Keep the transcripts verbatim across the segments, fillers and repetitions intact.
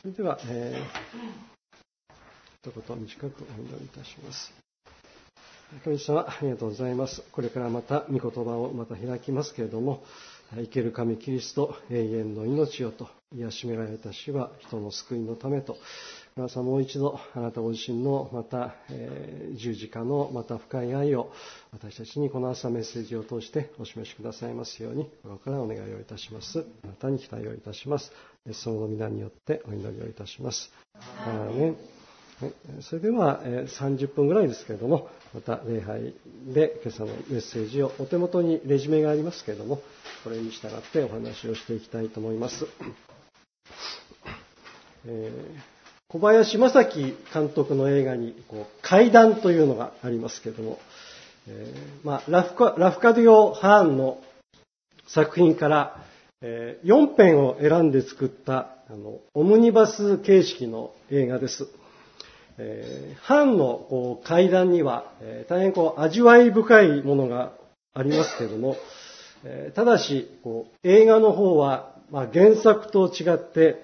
それでは、えー、一言短くお祈りいたします。神様、ありがとうございます。これからまた御言葉をまた開きますけれども、生ける神キリスト、永遠の命をと、癒しめられた死は人の救いのためと、皆さんもう一度あなたご自身のまた、えー、十字架のまた深い愛を私たちにこの朝メッセージを通してお示しくださいますように心からお願いをいたします。あなたに期待をいたします。その皆によってお祈りをいたします。アーメン。それではさんじゅっぷんぐらいですけれども、また礼拝で今朝のメッセージをお手元にレジュメがありますけれども、これに従ってお話をしていきたいと思います。えー、小林正樹監督の映画にこう怪談というのがありますけれども、えーまあ、ラフカ、ラフカディオ・ハーンの作品から、えー、よん編を選んで作ったあのオムニバス形式の映画です。えー、ハンのこう怪談には、えー、大変こう味わい深いものがありますけれども、えー、ただしこう映画の方は、まあ、原作と違って、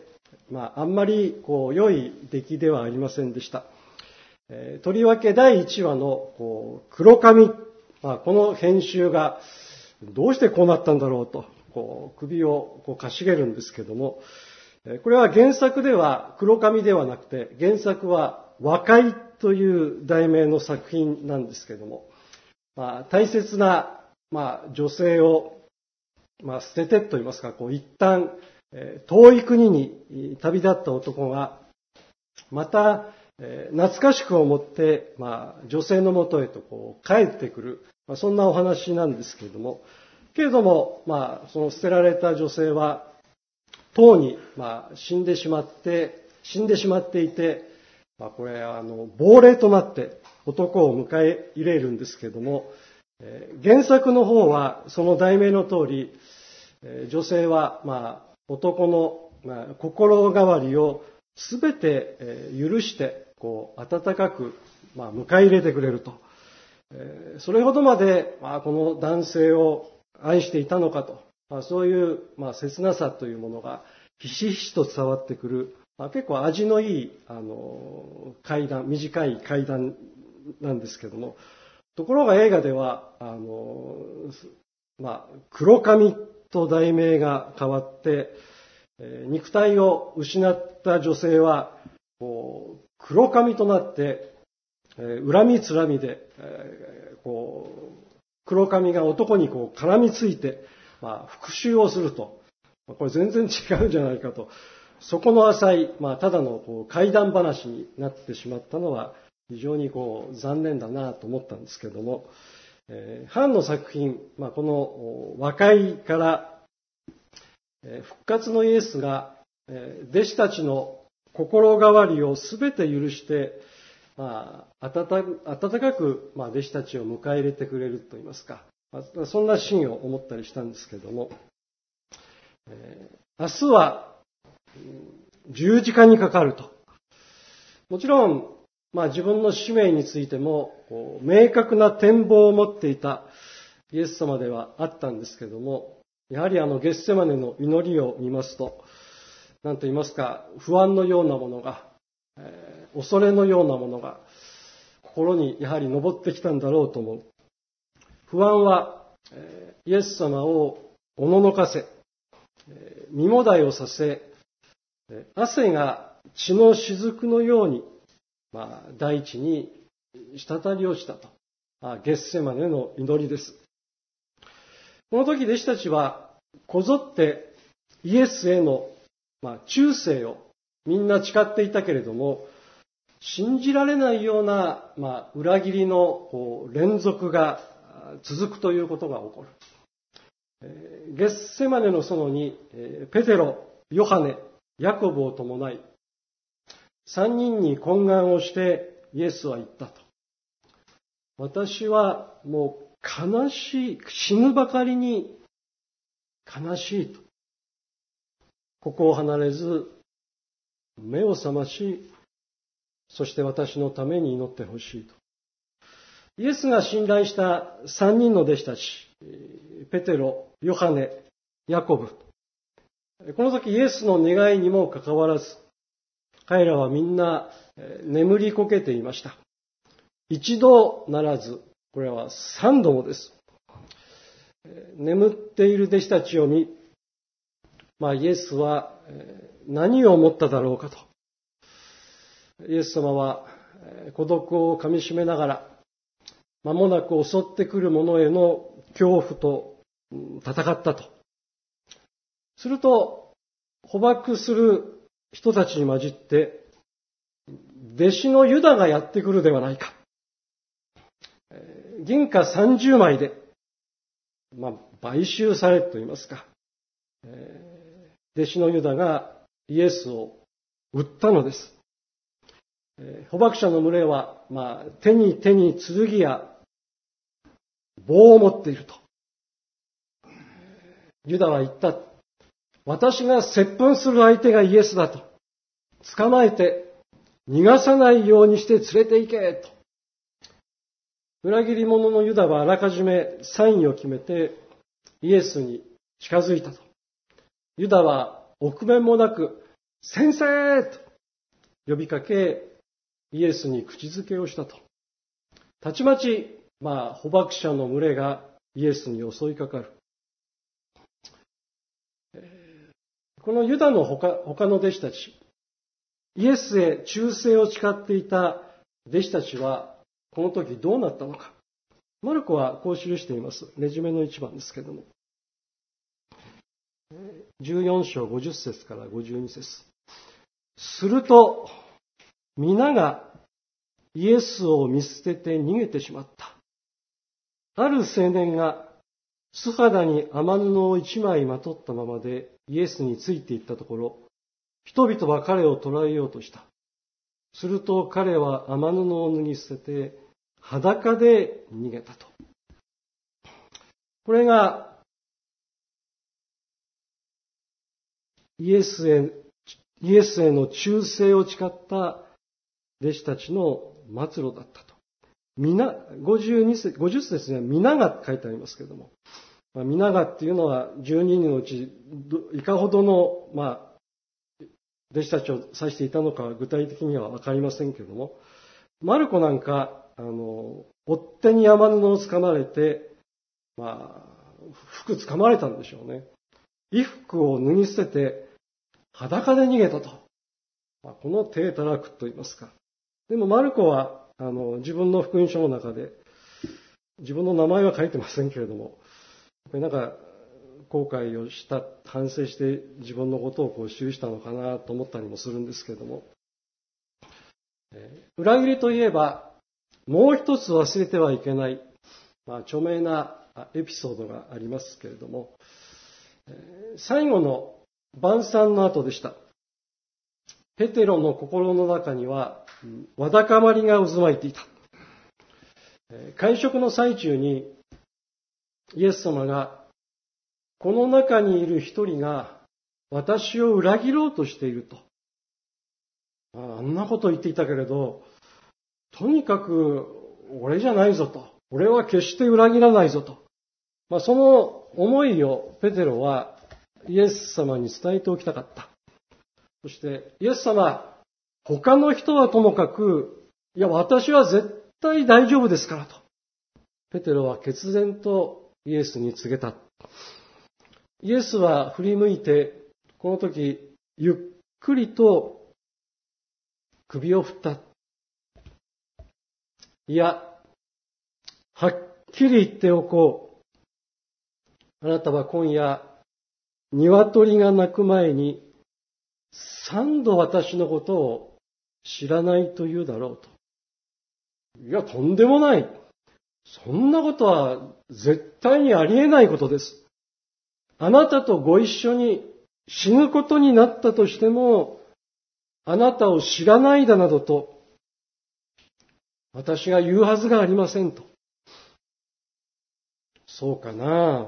まあ、あんまりこう良い出来ではありませんでした。えー、とりわけだいいちわのこう黒髪、まあ、この編集がどうしてこうなったんだろうとこう首をこうかしげるんですけども、これは原作では黒髪ではなくて、原作は和解という題名の作品なんですけれども、まあ、大切な、まあ、女性を、まあ、捨ててと言いますか、こう一旦、えー、遠い国に旅立った男が、また、えー、懐かしく思って、まあ、女性のもとへとこう帰ってくる、まあ、そんなお話なんですけれども、けれども、まあ、その捨てられた女性は、とうに、まあ、死んでしまって、死んでしまっていて、まあ、これあの亡霊となって男を迎え入れるんですけれども、えー、原作の方はその題名の通り、えー、女性はまあ男の、まあ、心変わりをすべて、えー、許してこう温かく、まあ、迎え入れてくれると、えー、それほどまで、まあ、この男性を愛していたのかと、まあ、そういう、まあ、切なさというものがひしひしと伝わってくる、まあ、結構味のいいあの怪談、短い怪談なんですけども、ところが映画ではあの、まあ、黒髪と題名が変わって、えー、肉体を失った女性はこう黒髪となって、えー、恨みつらみで、えー、こう黒髪が男にこう絡みついて、まあ、復讐をすると。これ全然違うんじゃないかと。そこの浅い、まあ、ただのこう怪談話になってしまったのは非常にこう残念だなと思ったんですけれども、えー、ハンの作品、まあ、この和解から、えー、復活のイエスが、えー、弟子たちの心変わりをすべて許して、まあ、温かく、まあ、弟子たちを迎え入れてくれるといいますか、まあ、そんなシーンを思ったりしたんですけれども、えー、明日は十字架にかかると。もちろん、まあ、自分の使命についてもこう明確な展望を持っていたイエス様ではあったんですけれども、やはりあのゲッセマネの祈りを見ますと、何と言いますか、不安のようなものが、えー、恐れのようなものが心にやはり昇ってきたんだろうと思う。不安は、えー、イエス様をおののかせ、えー、身もだえをさせ、汗が血の雫のように、まあ、大地に滴り落ちたと。あ、ゲッセマネの祈りです。この時弟子たちはこぞってイエスへの、まあ、忠誠をみんな誓っていたけれども、信じられないような、まあ、裏切りのこう連続が続くということが起こる。ゲッセマネの園にペテロ、ヨハネ、ヤコブを伴い、三人に懇願をしてイエスは言ったと。私はもう悲しい、死ぬばかりに悲しいと。ここを離れず、目を覚まし、そして私のために祈ってほしいと。イエスが信頼した三人の弟子たち、ペテロ、ヨハネ、ヤコブ。この時イエスの願いにもかかわらず、 彼らはみんな眠りこけていました。一度ならず、これは三度もです。眠っている弟子たちを見、まあイエスは何を思っただろうかと。イエス様は孤独をかみしめながら、間もなく襲ってくる者への恐怖と戦ったと。すると、捕獲する人たちに混じって、弟子のユダがやってくるではないか。銀貨さんじゅうまいで、まあ、買収されと言いますか、弟子のユダがイエスを売ったのです。捕獲者の群れは、まあ、手に手に剣や棒を持っていると。ユダは言った。私が接吻する相手がイエスだと。捕まえて逃がさないようにして連れて行けと。裏切り者のユダはあらかじめサインを決めてイエスに近づいたと。ユダは臆面もなく、先生と呼びかけ、イエスに口づけをしたと。たちまち、まあ、捕獲者の群れがイエスに襲いかかる。このユダの他、他の弟子たち、イエスへ忠誠を誓っていた弟子たちは、この時どうなったのか。マルコはこう記しています。レジュメの一番ですけれども。じゅうよん章ごじゅっ節からごじゅうに節。すると、皆がイエスを見捨てて逃げてしまった。ある青年が素肌に雨布を一枚まとったままでイエスについていったところ、人々は彼を捕らえようとした。すると彼は雨布を脱ぎ捨てて裸で逃げたと。これがイエスへ、イエスへの忠誠を誓った弟子たちの末路だったと。皆、ごじゅうに節、ごじゅっ節には皆が書いてありますけれども、まあ、皆がっていうのはじゅうににんのうちいかほどの、まあ、弟子たちを指していたのかは具体的にはわかりませんけれども、マルコなんか、あの、追っ手に雨布をつかまれて、まあ、服つかまれたんでしょうね。衣服を脱ぎ捨てて裸で逃げたと。まあ、この体たらくと言いますか。でもマルコは、あの、自分の福音書の中で、自分の名前は書いてませんけれども、これなんか、後悔をした、反省して自分のことをこう記したのかなと思ったりもするんですけれども、えー、裏切りといえば、もう一つ忘れてはいけない、まあ、著名なエピソードがありますけれども、えー、最後の晩餐の後でした。ペテロの心の中にはわだかまりが渦巻いていた。会食の最中にイエス様が、この中にいる一人が私を裏切ろうとしていると。あんなこと言っていたけれど、とにかく俺じゃないぞと。俺は決して裏切らないぞと。まあ、その思いをペテロはイエス様に伝えておきたかった。そして、イエス様、他の人はともかく、いや、私は絶対大丈夫ですからと。ペテロは決然とイエスに告げた。イエスは振り向いて、この時、ゆっくりと首を振った。いや、はっきり言っておこう。あなたは今夜、鶏が鳴く前に、三度私のことを知らないと言うだろうと。いや、とんでもない。そんなことは絶対にありえないことです。あなたとご一緒に死ぬことになったとしても、あなたを知らないだなどと、私が言うはずがありませんと。そうかな。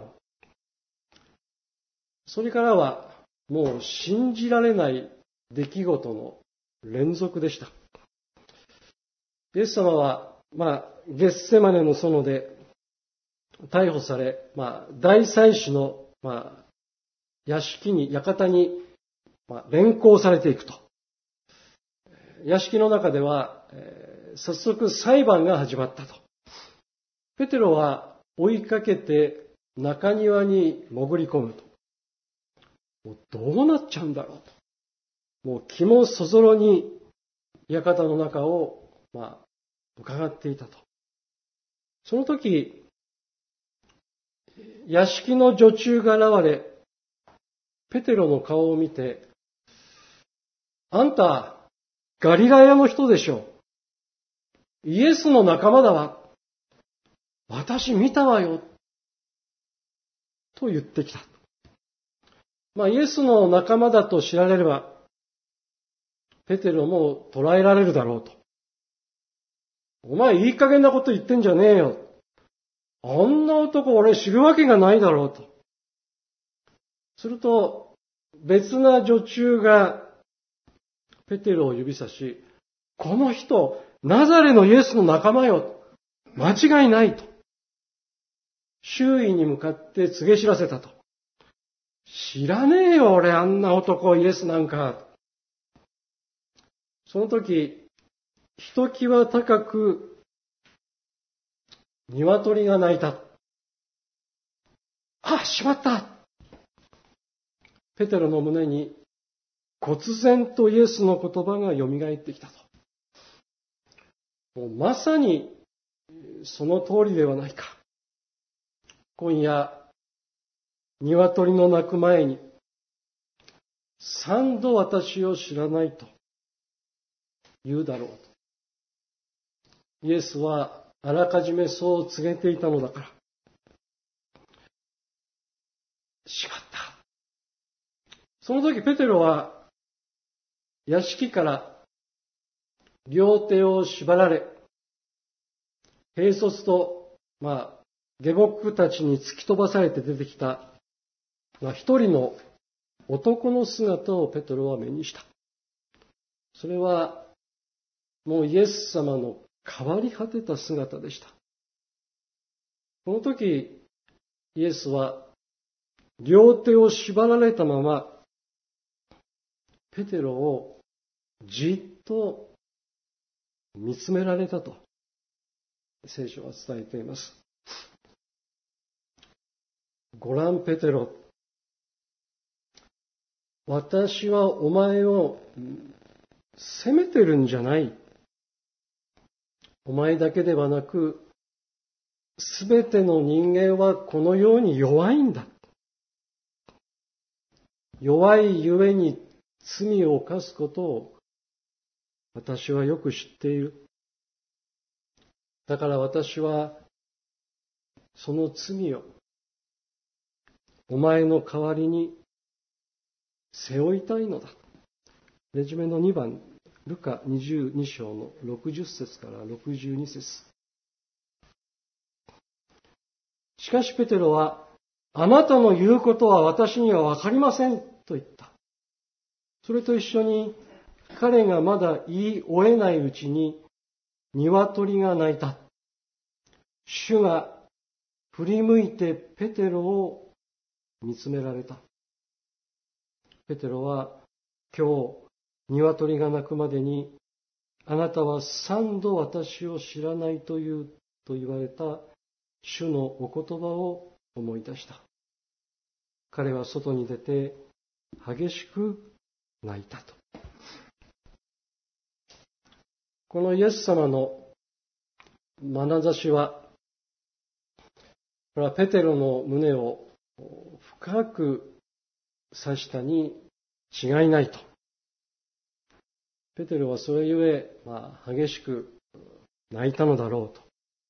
それからは、もう信じられない出来事の連続でした。イエス様は、まあ、ゲッセマネの園で逮捕され、まあ、大祭司の、まあ、屋敷に、館に、まあ、連行されていくと。 屋敷の中では、えー、早速裁判が始まったと。ペテロは追いかけて中庭に潜り込むと。もうどうなっちゃうんだろうと。もう気もそぞろに館の中を、まあ、伺っていたと。その時、屋敷の女中が現れ、ペテロの顔を見て、あんた、ガリラヤの人でしょ。イエスの仲間だわ。私見たわよ。と言ってきた。まあ、イエスの仲間だと知られれば、ペテロも捕らえられるだろうと。お前いい加減なこと言ってんじゃねえよ。あんな男俺知るわけがないだろうと。すると、別な女中がペテロを指さし、この人、ナザレのイエスの仲間よ。間違いないと。周囲に向かって告げ知らせたと。知らねえよ俺あんな男イエスなんか。その時、ひときわ高く鶏が鳴いた。あ、しまった。ペテロの胸に忽然とイエスの言葉がよみがえってきたと。もうまさにその通りではないか。今夜、鶏の鳴く前に、三度私を知らないと言うだろうと。イエスはあらかじめそう告げていたのだから。しまった。その時ペテロは屋敷から両手を縛られ、兵卒と、まあ、下僕たちに突き飛ばされて出てきた、まあ、一人の男の姿をペテロは目にした。それは、もうイエス様の変わり果てた姿でした。この時、イエスは、両手を縛られたまま、ペテロをじっと見つめられたと、聖書は伝えています。ごらんペテロ、私はお前を責めてるんじゃない。お前だけではなく、すべての人間はこのように弱いんだ。弱いゆえに罪を犯すことを私はよく知っている。だから私はその罪をお前の代わりに背負いたいのだ。レジュメのにばん、ルカにじゅうに章のろくじゅっ節からろくじゅうに節。しかしペテロは、あなたの言うことは私にはわかりませんと言った。それと一緒に彼がまだ言い終えないうちに鶏が鳴いた。主が振り向いてペテロを見つめられた。ペテロは今日鶏が鳴くまでにあなたは三度私を知らないというと言われた主のお言葉を思い出した。彼は外に出て激しく泣いたと。このイエス様の眼差しは、これはペテロの胸を深く刺したに違いないと。ペテロはそれゆえ、まあ、激しく泣いたのだろうと。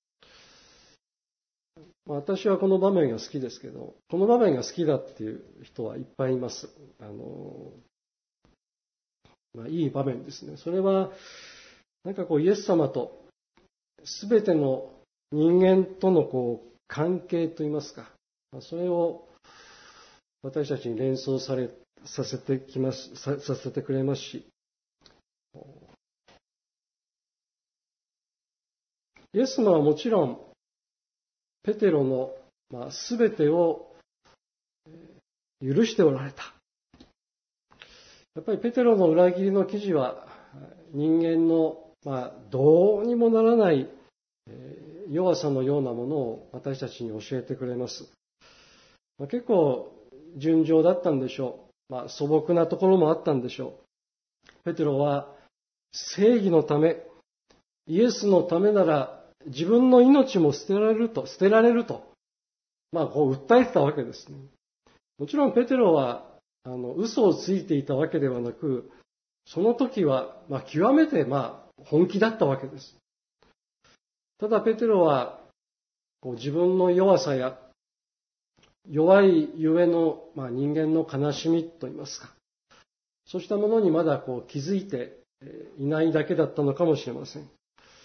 私はこの場面が好きですけど、この場面が好きだっていう人はいっぱいいます。あの、まあ、いい場面ですね。それは、なんかこうイエス様とすべての人間とのこう関係といいますか、それを私たちに連想され、させてきます、さ、させてくれますし、イエス様はもちろんペテロの、まあ、全てを許しておられた。やっぱりペテロの裏切りの記事は人間の、まあ、どうにもならない、えー、弱さのようなものを私たちに教えてくれます。まあ、結構純情だったんでしょう。まあ、素朴なところもあったんでしょう。ペテロは正義のため、イエスのためなら自分の命も捨てられると、捨てられると、まあ、こう訴えてたわけですね。もちろんペテロは、あの、嘘をついていたわけではなく、その時は、まあ、極めて、まあ、本気だったわけです。ただ、ペテロは、こう自分の弱さや、弱いゆえの、まあ、人間の悲しみといいますか、そうしたものにまだこう気づいていないだけだったのかもしれません。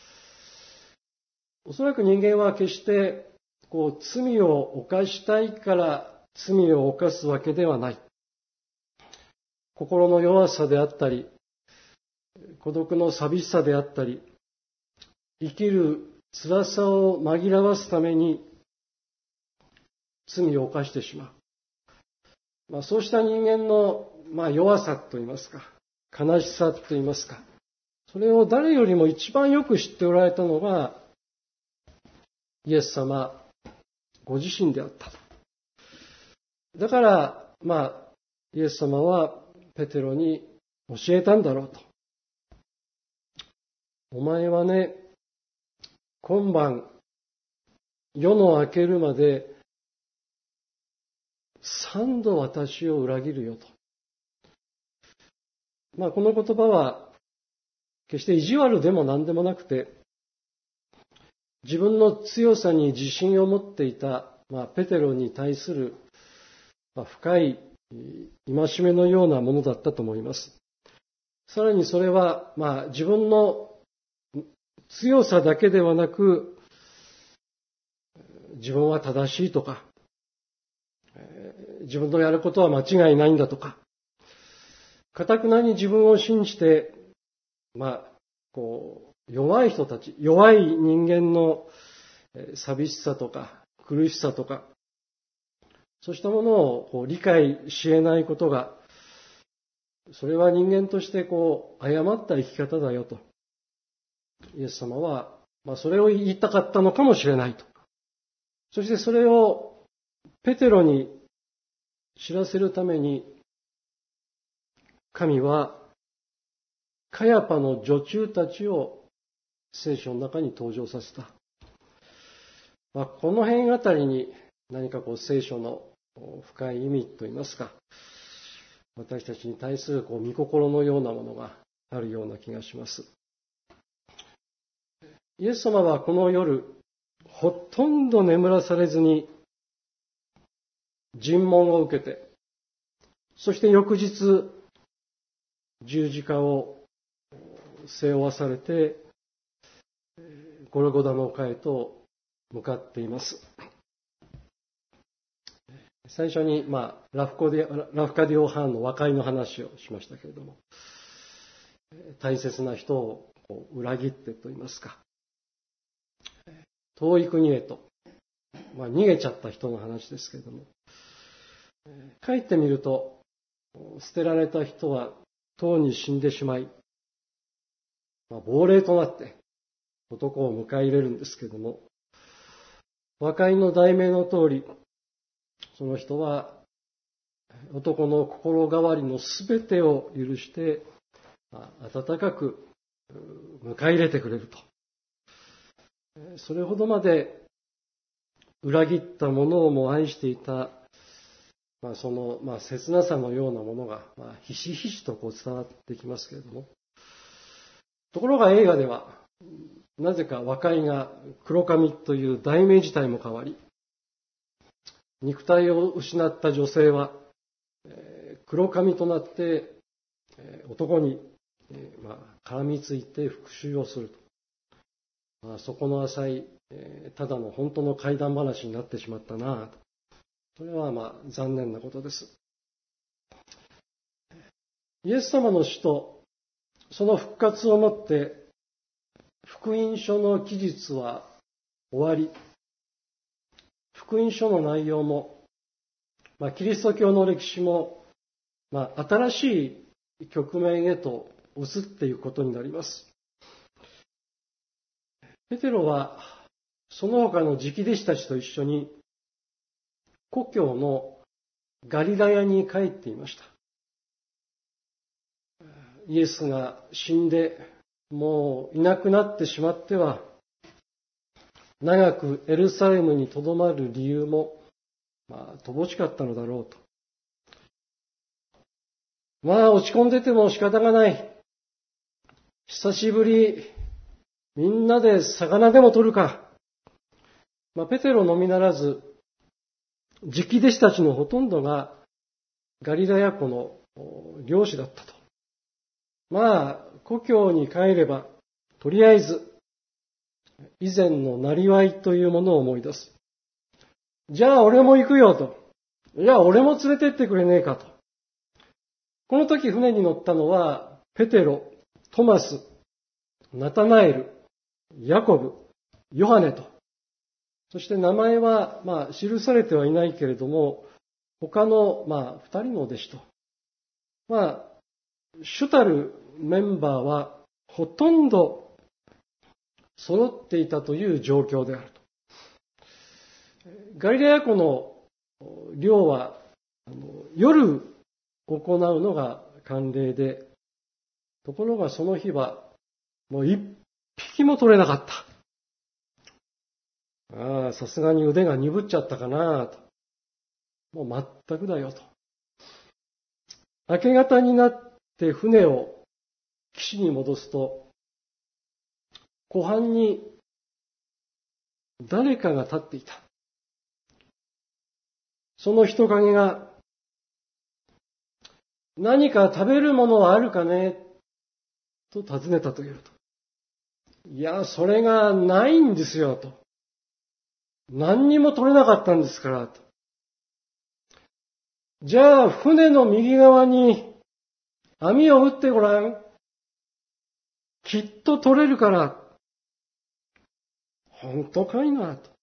おそらく人間は決してこう罪を犯したいから罪を犯すわけではない。心の弱さであったり、孤独の寂しさであったり、生きる辛さを紛らわすために罪を犯してしまう。まあ、そうした人間の、まあ、弱さといいますか、悲しさといいますか、それを誰よりも一番よく知っておられたのがイエス様ご自身であった。だから、まあ、イエス様はペテロに教えたんだろうと。お前はね、今晩、夜の明けるまで三度私を裏切るよと。まあ、この言葉は決して意地悪でも何でもなくて、自分の強さに自信を持っていた、まあ、ペテロに対する、まあ、深い戒めのようなものだったと思います。さらにそれは、まあ、自分の強さだけではなく、自分は正しいとか、自分のやることは間違いないんだとか、堅くなに自分を信じて、まあ、こう、弱い人たち、弱い人間の寂しさとか苦しさとか、そうしたものをこう理解し得ないことが、それは人間としてこう、誤った生き方だよと。イエス様は、まあ、それを言いたかったのかもしれないと。そしてそれをペテロに知らせるために、神はカヤパの女中たちを聖書の中に登場させた。まあ、この辺あたりに何かこう聖書の深い意味といいますか、私たちに対するこう御心のようなものがあるような気がします。イエス様はこの夜、ほとんど眠らされずに尋問を受けて、そして翌日、十字架を背負わされて、ゴルゴダの丘へと向かっています。最初に、まあ、ラフコデラフカディオ・ハーンの和解の話をしましたけれども、大切な人をこう裏切ってといいますか、遠い国へと、まあ、逃げちゃった人の話ですけれども、帰ってみると、捨てられた人はとうに死んでしまい、まあ、亡霊となって男を迎え入れるんですけれども、和解の題名の通り、その人は男の心変わりのすべてを許して、温かく迎え入れてくれると。それほどまで裏切った者をも愛していた、まあ、その、まあ、切なさのようなものが、まあ、ひしひしとこう伝わってきますけれども。ところが映画では、なぜか和解が黒髪という題名自体も変わり、肉体を失った女性は黒髪となって男に絡みついて復讐をすると。まあ、そこの浅いただの本当の怪談話になってしまったなと。それはまあ残念なことです。イエス様の死とその復活をもって福音書の記述は終わり、福音書の内容も、まあ、キリスト教の歴史も、まあ、新しい局面へと移っていくことになります。ペテロはその他の直弟子たちと一緒に故郷のガリラヤに帰っていました。イエスが死んでもういなくなってしまっては、長くエルサレムにとどまる理由も、まあ、乏しかったのだろうと。まあ、落ち込んでても仕方がない。久しぶり、みんなで魚でも取るか。まあ、ペテロのみならず、直弟子たちのほとんどがガリラヤ湖の漁師だったと。まあ、故郷に帰れば、とりあえず、以前のなりわいというものを思い出す。じゃあ俺も行くよと。じゃあ俺も連れてってくれねえかと。この時船に乗ったのは、ペテロ、トマス、ナタナエル、ヤコブ、ヨハネと。そして名前は、まあ、記されてはいないけれども、他の、まあ、二人の弟子と。まあ、主たるメンバーは、ほとんど揃っていたという状況であると。ガリラヤ湖の漁は、あの夜行うのが慣例で、ところがその日は、もう一匹も取れなかった。ああ、さすがに腕が鈍っちゃったかなと。もう全くだよと。明け方になって船を岸に戻すと、湖畔に誰かが立っていた。その人影が、何か食べるものはあるかねと尋ねたというと。いや、それがないんですよと。何にも取れなかったんですからと。じゃあ船の右側に網を打ってごらん。きっと取れるから。本当かいなと。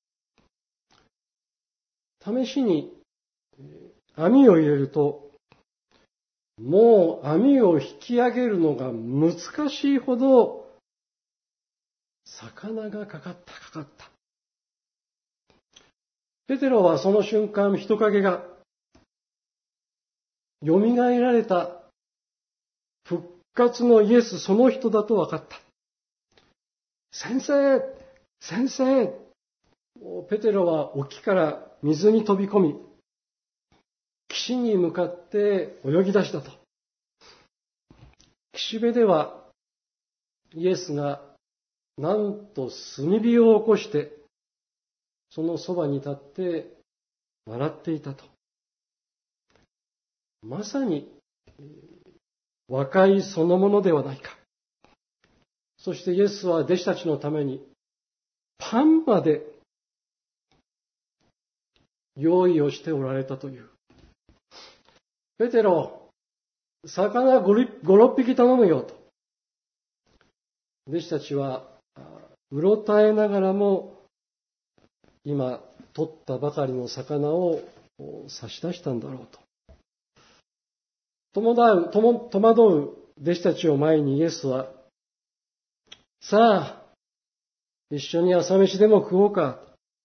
試しに網を入れると、もう網を引き上げるのが難しいほど魚がかかったかかった。ペテロはその瞬間、人影が蘇られた復活のイエスその人だと分かった。先生、先生、ペテロは沖から水に飛び込み、岸に向かって泳ぎ出したと。岸辺ではイエスがなんと炭火を起こして、そのそばに立って笑っていたと。まさに和解そのものではないか。そしてイエスは弟子たちのためにパンまで用意をしておられたという。ペテロ、魚ご、ろっぴき頼むよと。弟子たちはうろたえながらも今取ったばかりの魚を差し出したんだろうと。戸惑う、戸惑う弟子たちを前にイエスは、さあ、一緒に朝飯でも食おうか。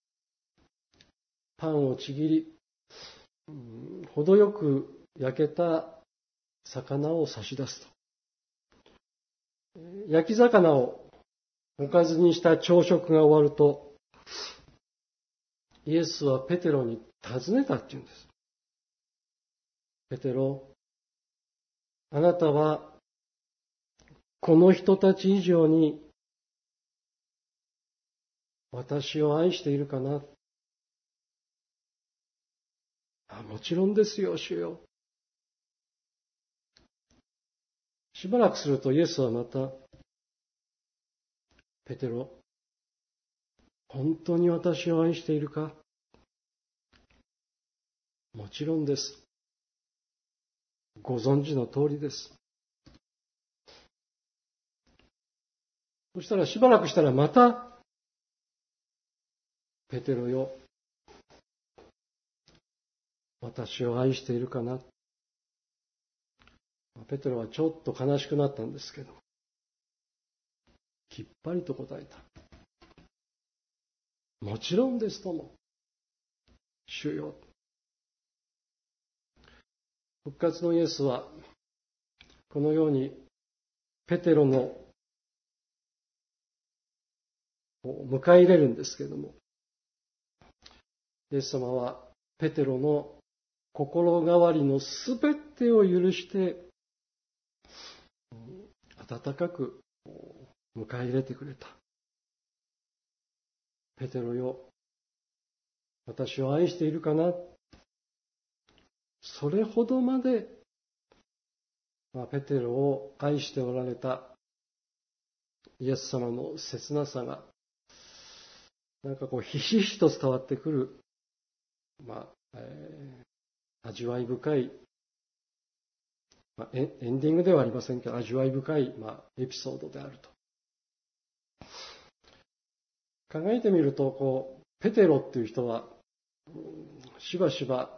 パンをちぎり、程よく焼けた魚を差し出すと。焼き魚をおかずにした朝食が終わると、イエスはペテロに尋ねたって言うんです。ペテロ、あなたはこの人たち以上に私を愛しているかな。あ、もちろんですよ、主よ。しばらくするとイエスはまた、ペテロ、本当に私を愛しているか。もちろんです。ご存知の通りです。そしたらしばらくしたらまた、ペテロよ、私を愛しているかな。 ペテロはちょっと悲しくなったんですけど、きっぱりと答えた。もちろんですとも。主よ。復活のイエスは、このように、ペテロの迎え入れるんですけれども、イエス様はペテロの心変わりのすべてを許して、温かく迎え入れてくれた。ペテロよ、私を愛しているかな？それほどまで、まあ、ペテロを愛しておられたイエス様の切なさが、なんかこう、ひしひしと伝わってくる、まあ、えー、味わい深い、まあ、エンディングではありませんけど、味わい深い、まあ、エピソードであると。考えてみると、こう、ペテロっていう人は、しばしば、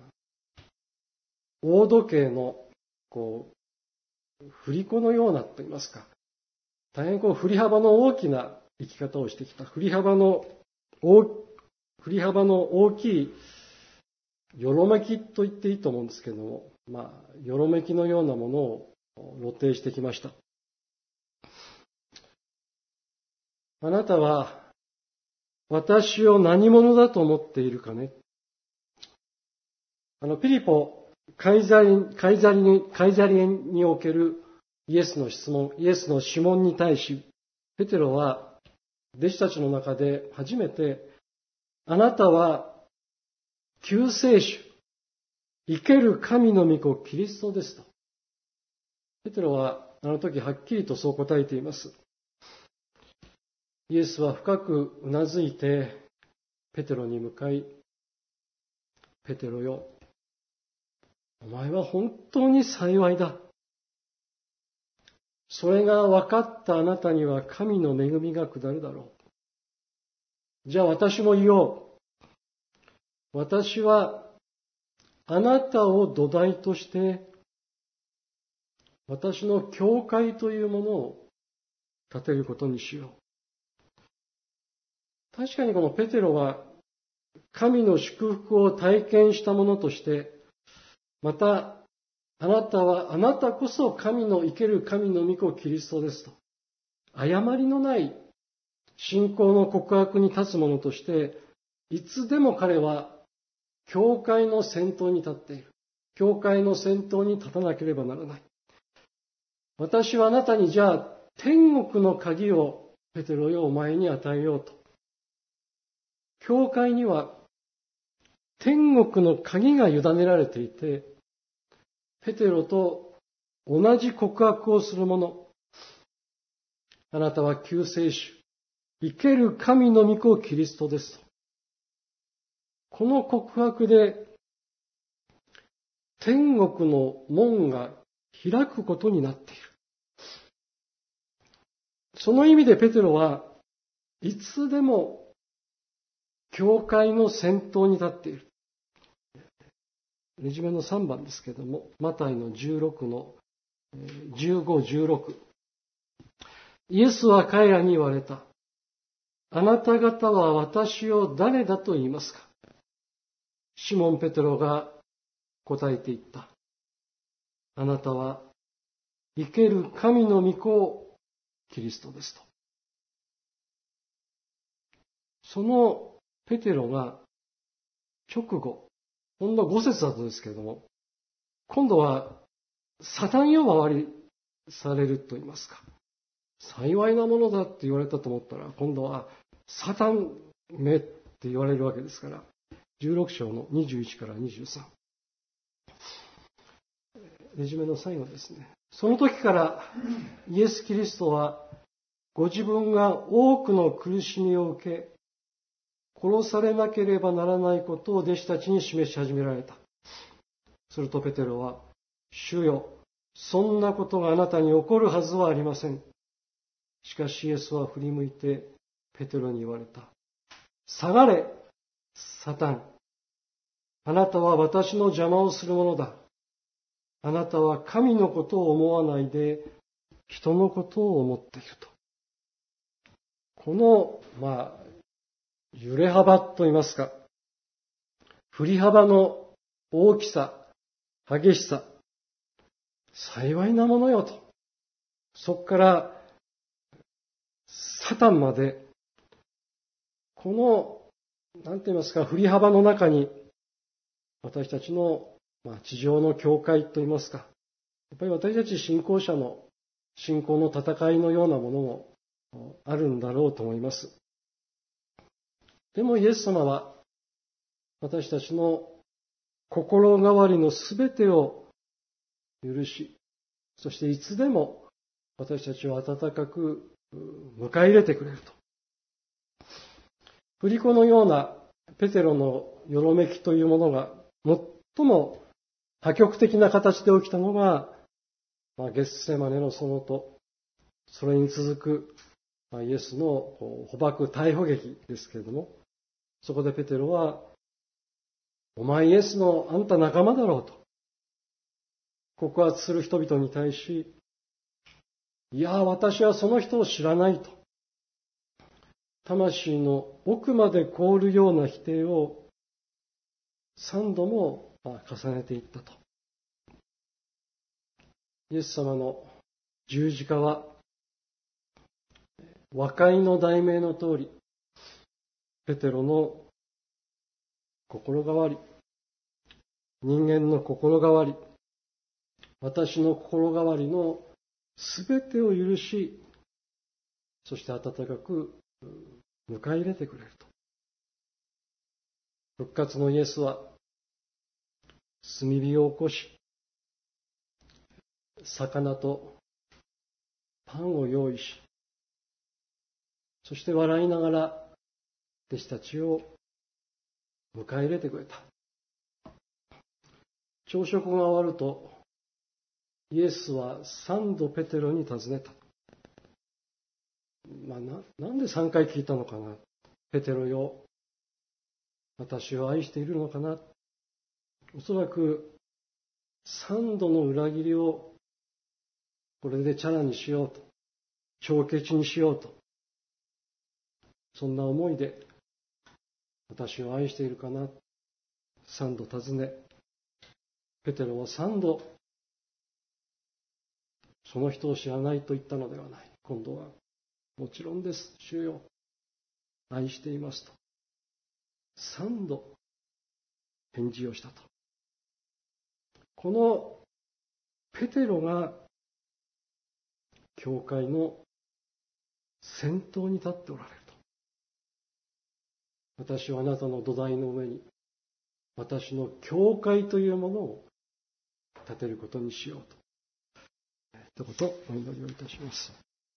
大時計の、こう、振り子のようなと言いますか、大変こう、振り幅の大きな生き方をしてきた。振り幅の大、振り幅の大きい、よろめきと言っていいと思うんですけども、まあ、よろめきのようなものを露呈してきました。あなたは、私を何者だと思っているかね。あの、ピリポ、カイザリ、カイザリに、カイザリにおけるイエスの質問、イエスの諮問に対し、ペテロは、弟子たちの中で初めて、あなたは救世主、生ける神の御子キリストですと。ペテロはあの時はっきりとそう答えています。イエスは深くうなずいて、ペテロに向かい、ペテロよ、お前は本当に幸いだ。それが分かったあなたには神の恵みが下るだろう。じゃあ私も言おう。私はあなたを土台として、私の教会というものを建てることにしよう。確かにこのペテロは神の祝福を体験したものとして、またあなたは、あなたこそ神の生ける神の御子キリストですと。誤りのない信仰の告白に立つ者として、いつでも彼は教会の先頭に立っている。教会の先頭に立たなければならない。私はあなたにじゃあ天国の鍵をペテロよお前に与えようと。教会には天国の鍵が委ねられていて、ペテロと同じ告白をする者、あなたは救世主、生ける神の御子キリストです。この告白で天国の門が開くことになっている。その意味でペテロはいつでも教会の先頭に立っている。レジュメのさんばんですけども、マタイのじゅうろくのじゅうご、じゅうろく。イエスは彼らに言われた。あなた方は私を誰だと言いますか？シモン・ペテロが答えて言った。あなたは生ける神の御子キリストですと。そのペテロが直後、ほんのご節だとですけれども、今度はサタン呼ばわりされると言いますか。幸いなものだって言われたと思ったら、今度はサタンめって言われるわけですから、じゅうろく章のにじゅういちからにじゅうさん。レジュメの最後ですね。その時からイエス・キリストはご自分が多くの苦しみを受け、殺されなければならないことを弟子たちに示し始められた。するとペテロは、主よ、そんなことがあなたに起こるはずはありません。しかしイエスは振り向いてペテロに言われた。下がれ、サタン。あなたは私の邪魔をするものだ。 あなたは神のことを思わないで人のことを思っていると。この、まあ、揺れ幅といいますか、振り幅の大きさ、激しさ、幸いなものよと。そこからサタンまで、この、なんて言いますか、振り幅の中に、私たちの、まあ、地上の教会と言いますか、やっぱり私たち信仰者の信仰の戦いのようなものもあるんだろうと思います。でもイエス様は、私たちの心変わりのすべてを許し、そしていつでも私たちを温かく迎え入れてくれると。振り子のようなペテロのよろめきというものが最も破局的な形で起きたのが、まあ、ゲッセマネの園と、それに続く、まあ、イエスの捕獲逮捕劇ですけれども、そこでペテロは、お前イエスのあんた仲間だろうと告発する人々に対し、いや、私はその人を知らないと。魂の奥まで凍るような否定を三度も重ねていったと。イエス様の十字架は、和解の題名の通り、ペテロの心変わり、人間の心変わり、私の心変わりのすべてを許し、そして温かく迎え入れてくれると。復活のイエスは、炭火を起こし、魚とパンを用意し、そして笑いながら弟子たちを迎え入れてくれた。朝食が終わると、イエスは三度ペテロに尋ねた。まあ、な, なんで三回聞いたのかな。ペテロよ、私を愛しているのかな。おそらく三度の裏切りをこれでチャラにしようと、帳消しにしようと、そんな思いで私を愛しているかな。三度尋ね、ペテロは三度その人を知らないと言ったのではない。今度は、もちろんです、主よ、愛していますと。三度返事をしたと。このペテロが教会の先頭に立っておられると。私はあなたの土台の上に私の教会というものを建てることにしようと。一言お祈りをいたします。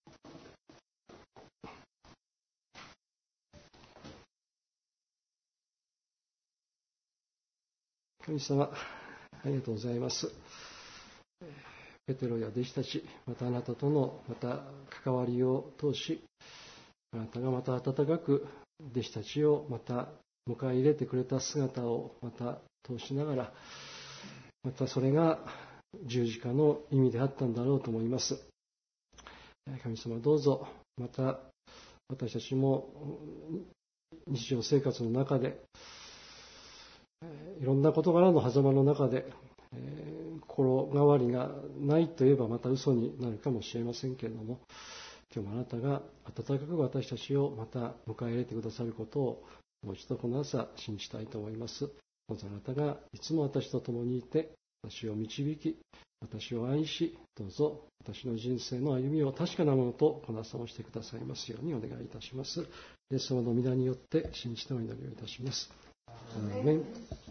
神様、ありがとうございます。ペテロや弟子たち、またあなたとのまた関わりを通し、あなたがまた温かく弟子たちをまた迎え入れてくれた姿をまた通しながら、またそれが十字架の意味であったんだろうと思います。神様、どうぞまた私たちも日常生活の中でいろんな事柄の狭間の中で心変わりがないといえばまた嘘になるかもしれませんけれども、今日もあなたが温かく私たちをまた迎え入れてくださることをもう一度この朝信じたいと思います。どうぞあなたがいつも私と共にいて私を導き、私を愛し、どうぞ私の人生の歩みを確かなものとこなさをしてくださいますようにお願いいたします。イエス様の皆によって信じてお祈りをいたします。アーメン。